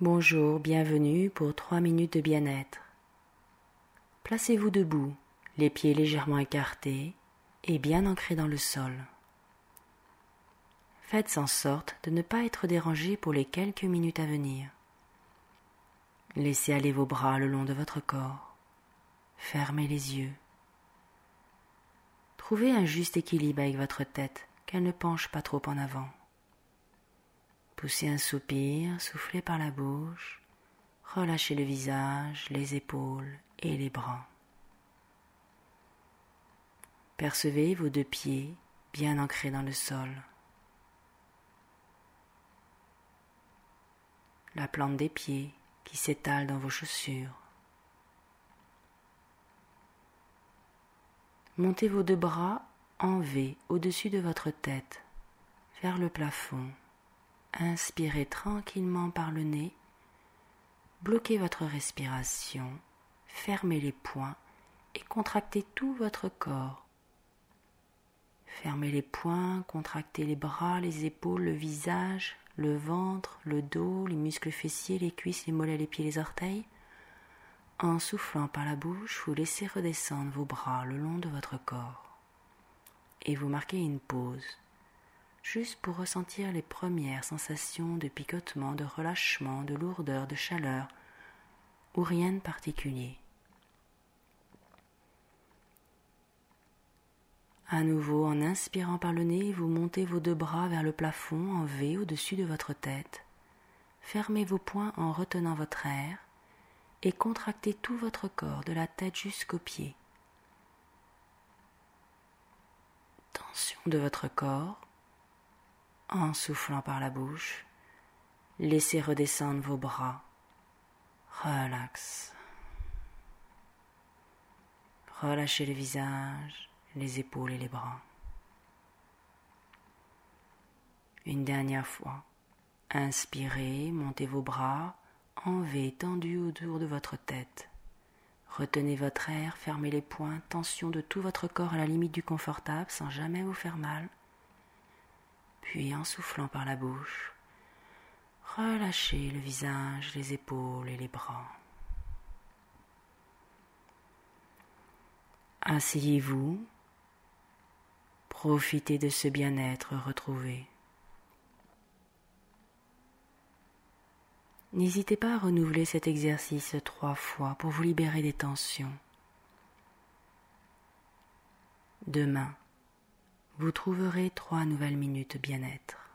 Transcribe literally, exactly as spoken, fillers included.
Bonjour, bienvenue pour trois minutes de bien-être. Placez-vous debout, les pieds légèrement écartés et bien ancrés dans le sol. Faites en sorte de ne pas être dérangé pour les quelques minutes à venir. Laissez aller vos bras le long de votre corps. Fermez les yeux. Trouvez un juste équilibre avec votre tête, qu'elle ne penche pas trop en avant. Poussez un soupir, soufflez par la bouche, relâchez le visage, les épaules et les bras. Percevez vos deux pieds bien ancrés dans le sol. La plante des pieds qui s'étale dans vos chaussures. Montez vos deux bras en V au-dessus de votre tête, vers le plafond. Inspirez tranquillement par le nez, bloquez votre respiration, fermez les poings et contractez tout votre corps. Fermez les poings, contractez les bras, les épaules, le visage, le ventre, le dos, les muscles fessiers, les cuisses, les mollets, les pieds, les orteils. En soufflant par la bouche, vous laissez redescendre vos bras le long de votre corps et vous marquez une pause. Juste pour ressentir les premières sensations de picotement, de relâchement, de lourdeur, de chaleur, ou rien de particulier. À nouveau, en inspirant par le nez, vous montez vos deux bras vers le plafond en V au-dessus de votre tête. Fermez vos poings en retenant votre air et contractez tout votre corps, de la tête jusqu'aux pieds. Tension de votre corps. En soufflant par la bouche, laissez redescendre vos bras. Relax. Relâchez le visage, les épaules et les bras. Une dernière fois. Inspirez, montez vos bras en V tendus autour de votre tête. Retenez votre air, fermez les poings, tension de tout votre corps à la limite du confortable sans jamais vous faire mal. Puis en soufflant par la bouche, relâchez le visage, les épaules et les bras. Asseyez-vous, profitez de ce bien-être retrouvé. N'hésitez pas à renouveler cet exercice trois fois pour vous libérer des tensions. Demain, vous trouverez trois nouvelles minutes bien-être.